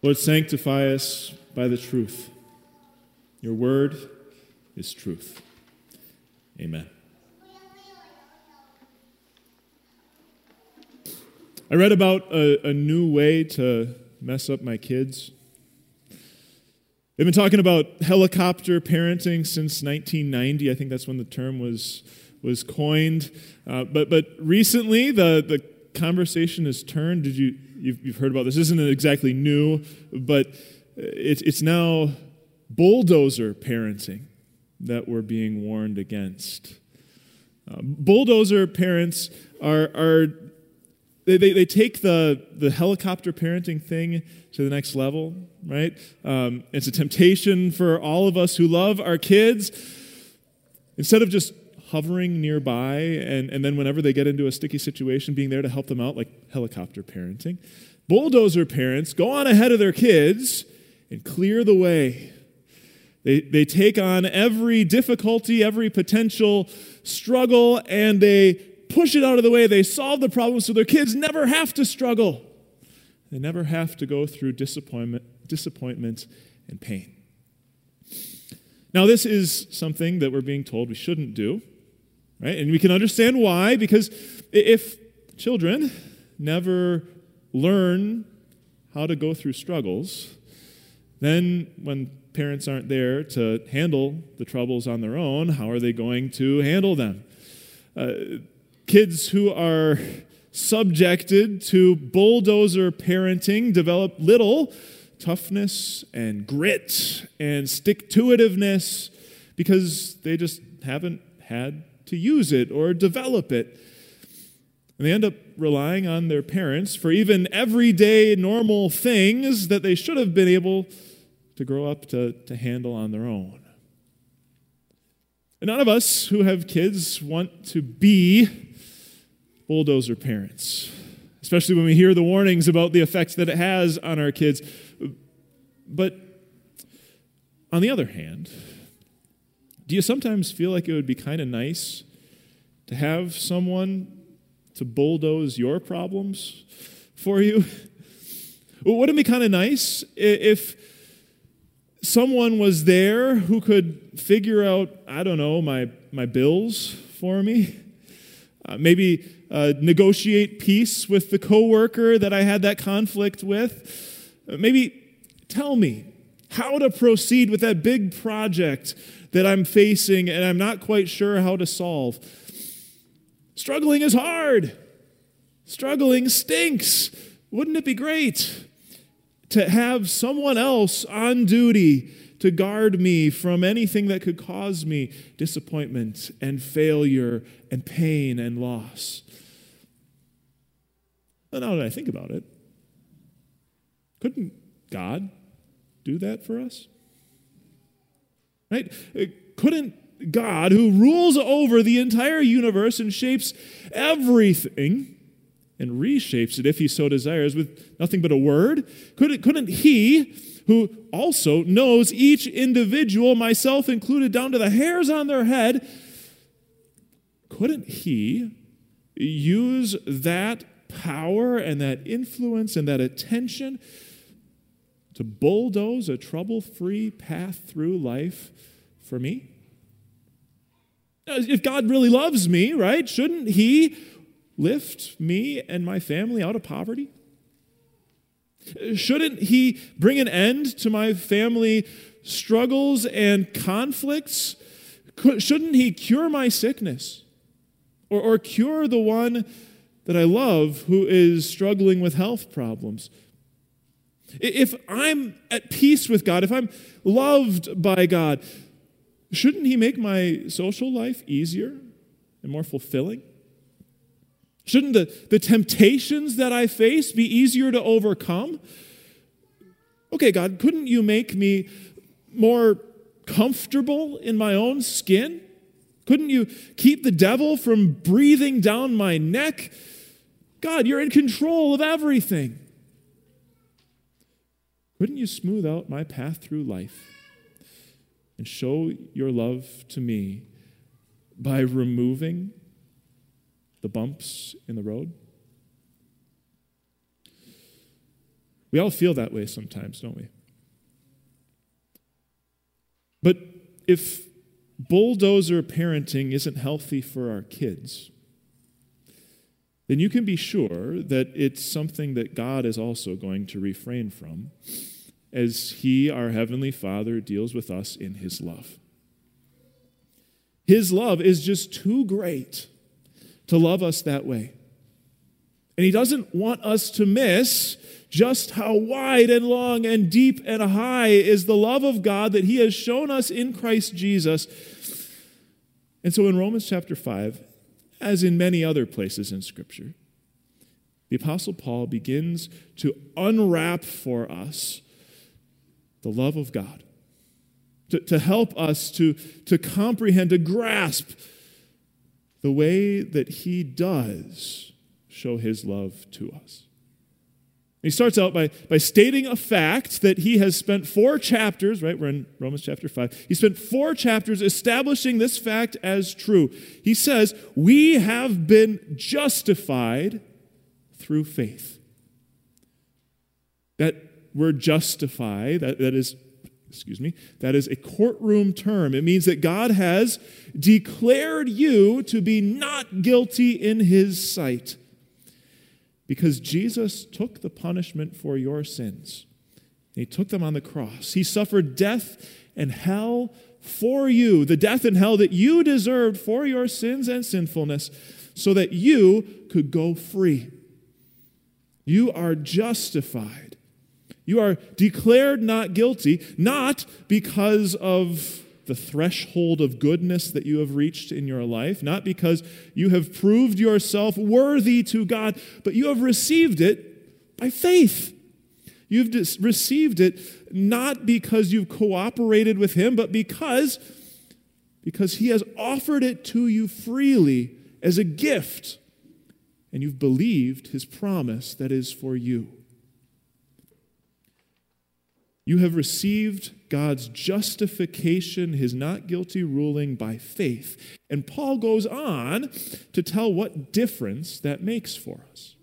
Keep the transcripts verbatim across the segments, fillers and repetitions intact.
Lord, sanctify us by the truth. Your word is truth. Amen. I read about a, a new way to mess up my kids. They've been talking about helicopter parenting since nineteen ninety. I think that's when the term was was coined. Uh, but but recently, the, the conversation has turned. Did you you've, you've heard about this? This isn't exactly new, but it's it's now bulldozer parenting that we're being warned against. Uh, bulldozer parents are are they, they they take the the helicopter parenting thing to the next level, right? Um, it's a temptation for all of us who love our kids. Instead of just hovering nearby and, and then whenever they get into a sticky situation, being there to help them out, like helicopter parenting, bulldozer parents go on ahead of their kids and clear the way. They, they take on every difficulty, every potential struggle, and they push it out of the way. They solve the problem so their kids never have to struggle. They never have to go through disappointment, disappointment and pain. Now, this is something that we're being told we shouldn't do, right? And we can understand why, because if children never learn how to go through struggles, then when parents aren't there to handle the troubles on their own, how are they going to handle them? Uh, kids who are subjected to bulldozer parenting develop little toughness and grit and stick-to-itiveness because they just haven't had to use it or develop it. And they end up relying on their parents for even everyday normal things that they should have been able to grow up to, to handle on their own. And none of us who have kids want to be bulldozer parents, especially when we hear the warnings about the effects that it has on our kids. But on the other hand, do you sometimes feel like it would be kind of nice to have someone to bulldoze your problems for you? Wouldn't it be kind of nice if someone was there who could figure out, I don't know, my, my bills for me? Uh, maybe uh, negotiate peace with the coworker that I had that conflict with. Uh, maybe tell me how to proceed with that big project that I'm facing and I'm not quite sure how to solve. Struggling is hard. Struggling stinks. Wouldn't it be great to have someone else on duty to guard me from anything that could cause me disappointment and failure and pain and loss? Well, now that I think about it, couldn't God do that for us? Right? Couldn't God, who rules over the entire universe and shapes everything and reshapes it if he so desires with nothing but a word, couldn't, couldn't he, who also knows each individual, myself included, down to the hairs on their head, couldn't he use that power and that influence and that attention to bulldoze a trouble-free path through life for me? If God really loves me, right, shouldn't he lift me and my family out of poverty? Shouldn't he bring an end to my family struggles and conflicts? Shouldn't he cure my sickness? Or, or cure the one that I love who is struggling with health problems? If I'm at peace with God, if I'm loved by God, shouldn't he make my social life easier and more fulfilling? Shouldn't the, the temptations that I face be easier to overcome? Okay, God, couldn't you make me more comfortable in my own skin? Couldn't you keep the devil from breathing down my neck? God, you're in control of everything. Couldn't you smooth out my path through life and show your love to me by removing the bumps in the road? We all feel that way sometimes, don't we? But if bulldozer parenting isn't healthy for our kids, then you can be sure that it's something that God is also going to refrain from as He, our Heavenly Father, deals with us in His love. His love is just too great to love us that way. And He doesn't want us to miss just how wide and long and deep and high is the love of God that He has shown us in Christ Jesus. And so in Romans chapter five, as in many other places in Scripture, the Apostle Paul begins to unwrap for us the love of God, to, to help us to, to comprehend, to grasp the way that He does show His love to us. He starts out by, by stating a fact that he has spent four chapters, right? We're in Romans chapter five. He spent four chapters establishing this fact as true. He says, we have been justified through faith. That word justify, that, that is, excuse me, that is a courtroom term. It means that God has declared you to be not guilty in His sight, because Jesus took the punishment for your sins. He took them on the cross. He suffered death and hell for you, the death and hell that you deserved for your sins and sinfulness, so that you could go free. You are justified. You are declared not guilty, not because of the threshold of goodness that you have reached in your life, not because you have proved yourself worthy to God, but you have received it by faith. You've dis- received it not because you've cooperated with Him, but because, because He has offered it to you freely as a gift, and you've believed His promise that is for you. You have received God's justification, His not guilty ruling by faith. And Paul goes on to tell what difference that makes for us.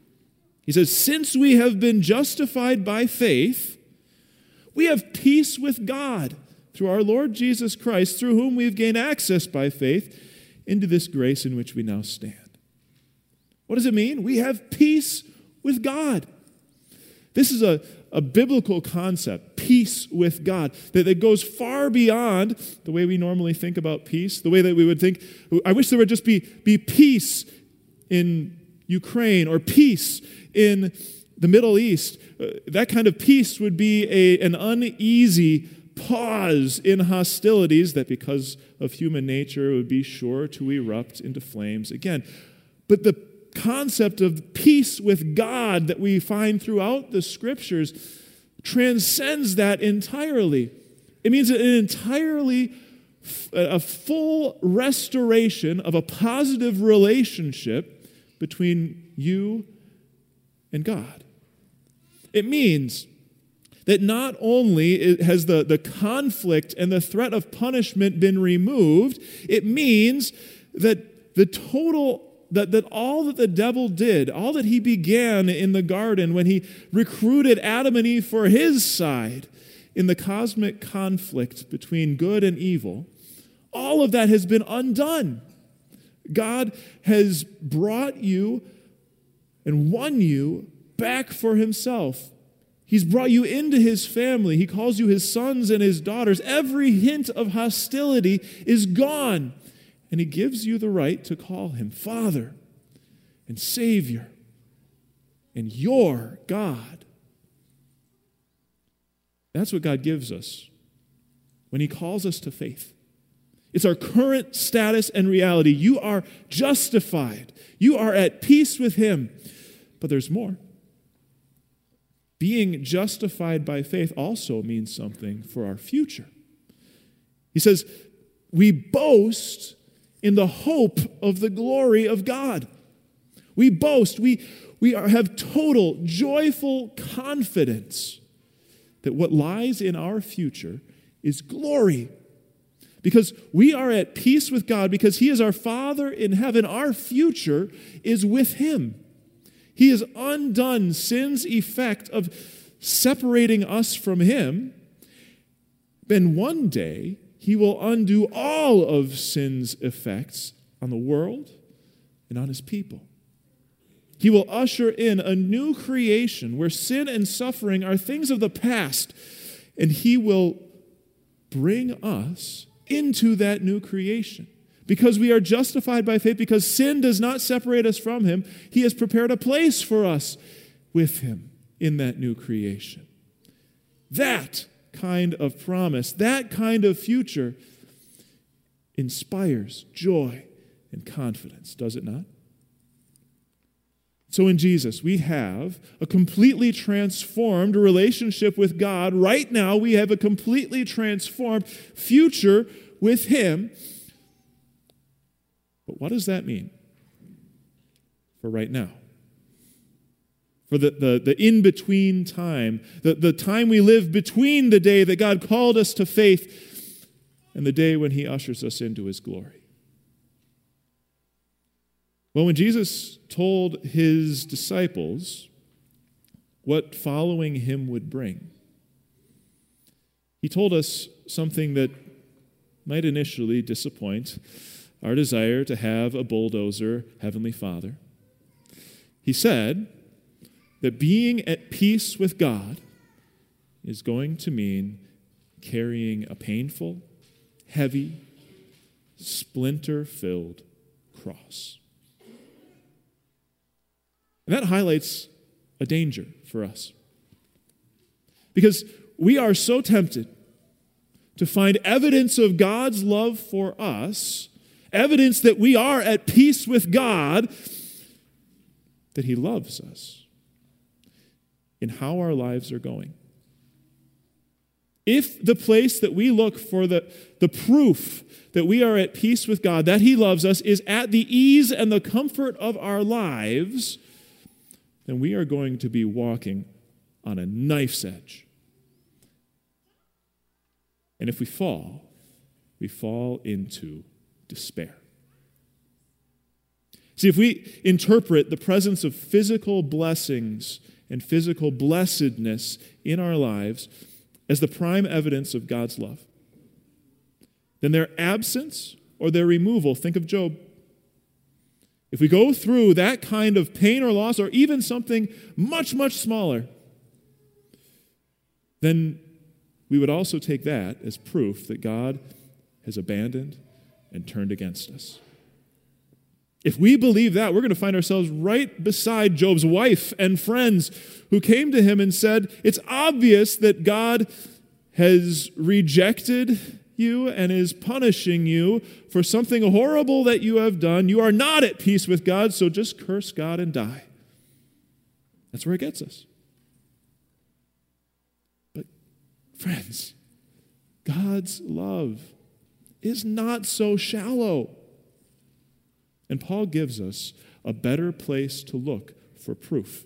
He says, since we have been justified by faith, we have peace with God through our Lord Jesus Christ, through whom we've gained access by faith into this grace in which we now stand. What does it mean? We have peace with God. This is a A biblical concept, peace with God, that, that goes far beyond the way we normally think about peace, the way that we would think, I wish there would just be, be peace in Ukraine or peace in the Middle East. Uh, that kind of peace would be a, an uneasy pause in hostilities that, because of human nature, would be sure to erupt into flames again. But the concept of peace with God that we find throughout the Scriptures transcends that entirely. It means an entirely, a full restoration of a positive relationship between you and God. It means that not only has the, the conflict and the threat of punishment been removed, it means that the total That, that all that the devil did, all that he began in the garden when he recruited Adam and Eve for his side in the cosmic conflict between good and evil, all of that has been undone. God has brought you and won you back for Himself. He's brought you into His family. He calls you His sons and His daughters. Every hint of hostility is gone. And He gives you the right to call Him Father and Savior and your God. That's what God gives us when He calls us to faith. It's our current status and reality. You are justified. You are at peace with Him. But there's more. Being justified by faith also means something for our future. He says, we boast in the hope of the glory of God. We boast, we, we are, have total, joyful confidence that what lies in our future is glory. Because we are at peace with God, because He is our Father in heaven, our future is with Him. He has undone sin's effect of separating us from him, then one day he will undo all of sin's effects on the world and on his people. He will usher in a new creation where sin and suffering are things of the past, and he will bring us into that new creation. Because we are justified by faith, because sin does not separate us from him, he has prepared a place for us with him in that new creation. That kind of promise, that kind of future inspires joy and confidence, does it not? So in Jesus, we have a completely transformed relationship with God. Right now, we have a completely transformed future with him. But what does that mean for right now? For the, the, the in-between time, the, the time we live between the day that God called us to faith and the day when he ushers us into his glory. Well, when Jesus told his disciples what following him would bring, he told us something that might initially disappoint our desire to have a bulldozer Heavenly Father. He said that being at peace with God is going to mean carrying a painful, heavy, splinter-filled cross. And that highlights a danger for us. Because we are so tempted to find evidence of God's love for us, evidence that we are at peace with God, that he loves us, in how our lives are going. If the place that we look for the, the proof that we are at peace with God, that he loves us, is at the ease and the comfort of our lives, then we are going to be walking on a knife's edge. And if we fall, we fall into despair. See, if we interpret the presence of physical blessings and physical blessedness in our lives as the prime evidence of God's love, then their absence or their removal, think of Job. If we go through that kind of pain or loss, or even something much, much smaller, then we would also take that as proof that God has abandoned and turned against us. If we believe that, we're going to find ourselves right beside Job's wife and friends who came to him and said, it's obvious that God has rejected you and is punishing you for something horrible that you have done. You are not at peace with God, so just curse God and die. That's where it gets us. But friends, God's love is not so shallow. And Paul gives us a better place to look for proof.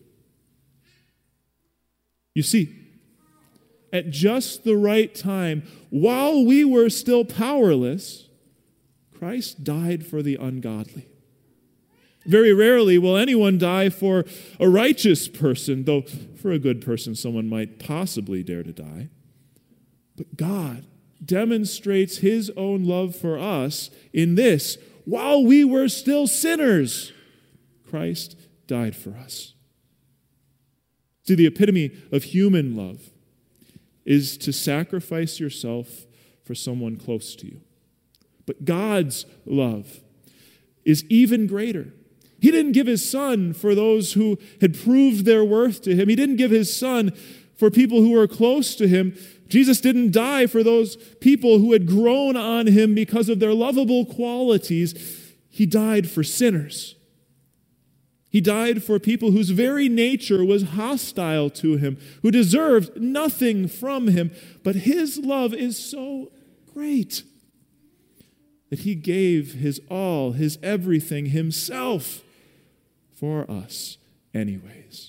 You see, at just the right time, while we were still powerless, Christ died for the ungodly. Very rarely will anyone die for a righteous person, though for a good person someone might possibly dare to die. But God demonstrates his own love for us in this: while we were still sinners, Christ died for us. See, the epitome of human love is to sacrifice yourself for someone close to you. But God's love is even greater. He didn't give his son for those who had proved their worth to him. He didn't give his son for people who were close to him. Jesus didn't die for those people who had grown on him because of their lovable qualities. He died for sinners. He died for people whose very nature was hostile to him, who deserved nothing from him. But his love is so great that he gave his all, his everything, himself for us anyways.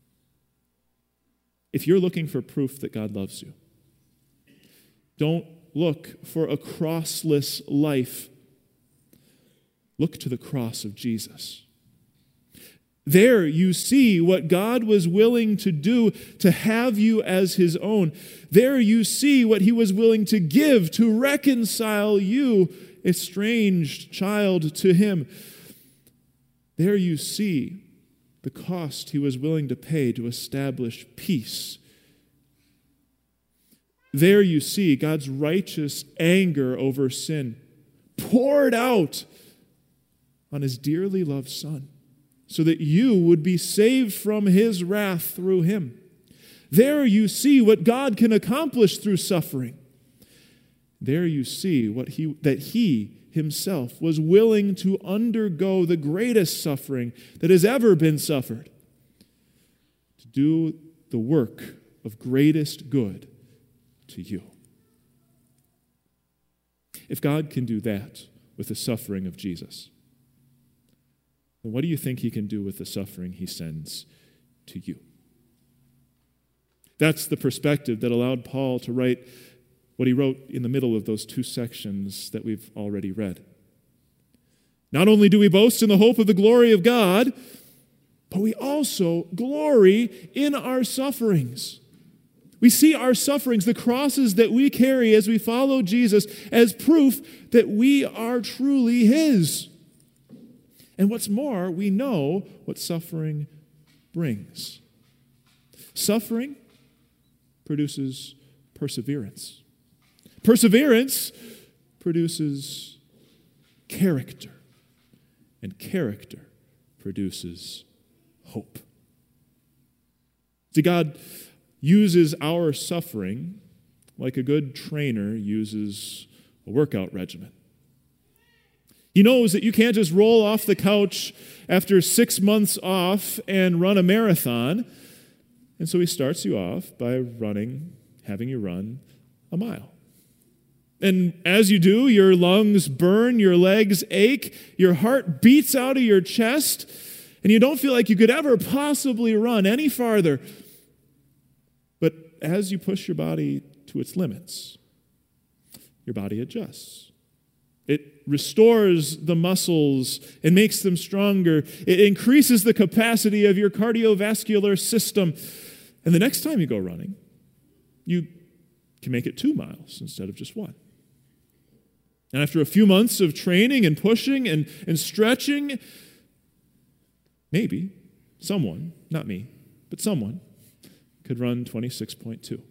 If you're looking for proof that God loves you, don't look for a crossless life. Look to the cross of Jesus. There you see what God was willing to do to have you as his own. There you see what he was willing to give to reconcile you, estranged child, to him. There you see the cost he was willing to pay to establish peace. There you see God's righteous anger over sin poured out on his dearly loved Son, so that you would be saved from his wrath through him. There you see what God can accomplish through suffering. There you see what he, that he himself was willing to undergo the greatest suffering that has ever been suffered, to do the work of greatest good to you. If God can do that with the suffering of Jesus, then what do you think he can do with the suffering he sends to you? That's the perspective that allowed Paul to write what he wrote in the middle of those two sections that we've already read. Not only do we boast in the hope of the glory of God, but we also glory in our sufferings. We see our sufferings, the crosses that we carry as we follow Jesus, as proof that we are truly his. And what's more, we know what suffering brings. Suffering produces perseverance. Perseverance produces character. And character produces hope. See, God uses our suffering like a good trainer uses a workout regimen. He knows that you can't just roll off the couch after six months off and run a marathon. And so he starts you off by running, having you run a mile. And as you do, your lungs burn, your legs ache, your heart beats out of your chest, and you don't feel like you could ever possibly run any farther. But as you push your body to its limits, your body adjusts. It restores the muscles and makes them stronger. It increases the capacity of your cardiovascular system. And the next time you go running, you can make it two miles instead of just one. And after a few months of training and pushing and, and stretching, maybe someone, not me, but someone, could run twenty-six point two.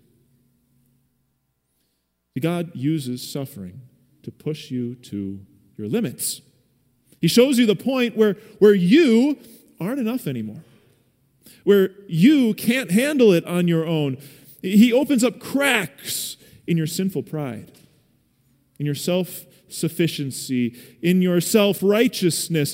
God uses suffering to push you to your limits. He shows you the point where, where you aren't enough anymore, where you can't handle it on your own. He opens up cracks in your sinful pride, in your self-sufficiency, in your self-righteousness.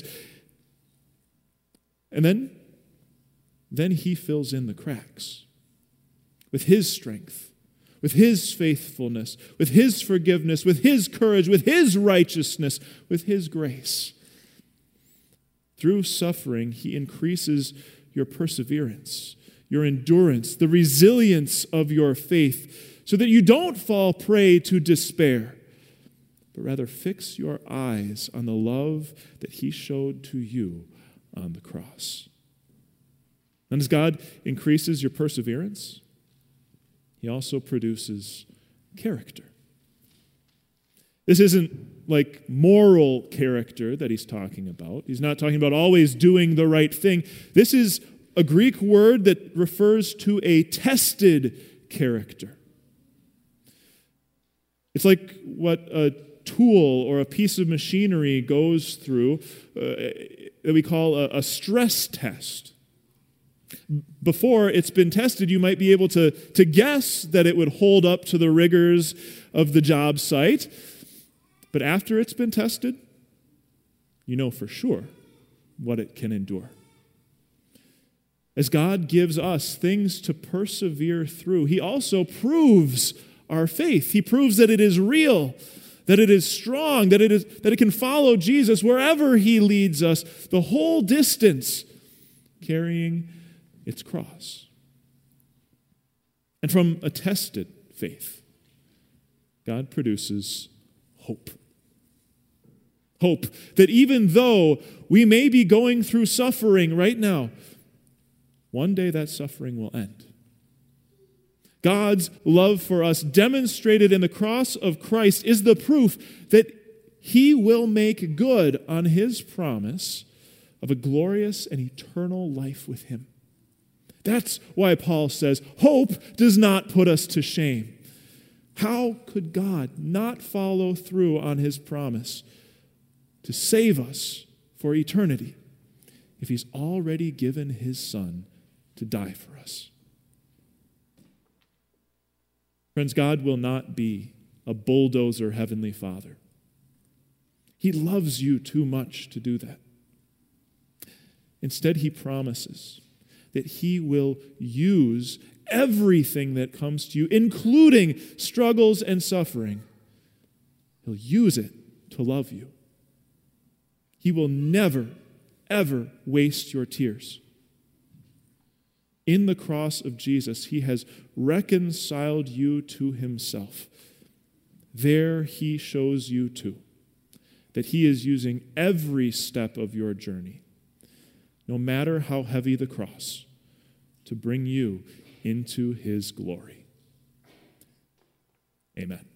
And then, then he fills in the cracks with his strength, with his faithfulness, with his forgiveness, with his courage, with his righteousness, with his grace. Through suffering, he increases your perseverance, your endurance, the resilience of your faith, so that you don't fall prey to despair, but rather fix your eyes on the love that he showed to you on the cross. And as God increases your perseverance, he also produces character. This isn't like moral character that he's talking about. He's not talking about always doing the right thing. This is a Greek word that refers to a tested character. It's like what a tool or a piece of machinery goes through uh, that we call a, a stress test. Before it's been tested, you might be able to, to guess that it would hold up to the rigors of the job site. But after it's been tested, you know for sure what it can endure. As God gives us things to persevere through, he also proves our faith. He proves that it is real, that it is strong, that it is that it can follow Jesus wherever he leads us, the whole distance, carrying its cross. And from a tested faith, God produces hope. Hope that even though we may be going through suffering right now, one day that suffering will end. God's love for us, demonstrated in the cross of Christ, is the proof that he will make good on his promise of a glorious and eternal life with him. That's why Paul says, hope does not put us to shame. How could God not follow through on his promise to save us for eternity if he's already given his Son to die for us? Friends, God will not be a bulldozer Heavenly Father. He loves you too much to do that. Instead, he promises that he will use everything that comes to you, including struggles and suffering. He'll use it to love you. He will never, ever waste your tears. In the cross of Jesus, he has reconciled you to himself. There he shows you too that he is using every step of your journey, no matter how heavy the cross, to bring you into his glory. Amen.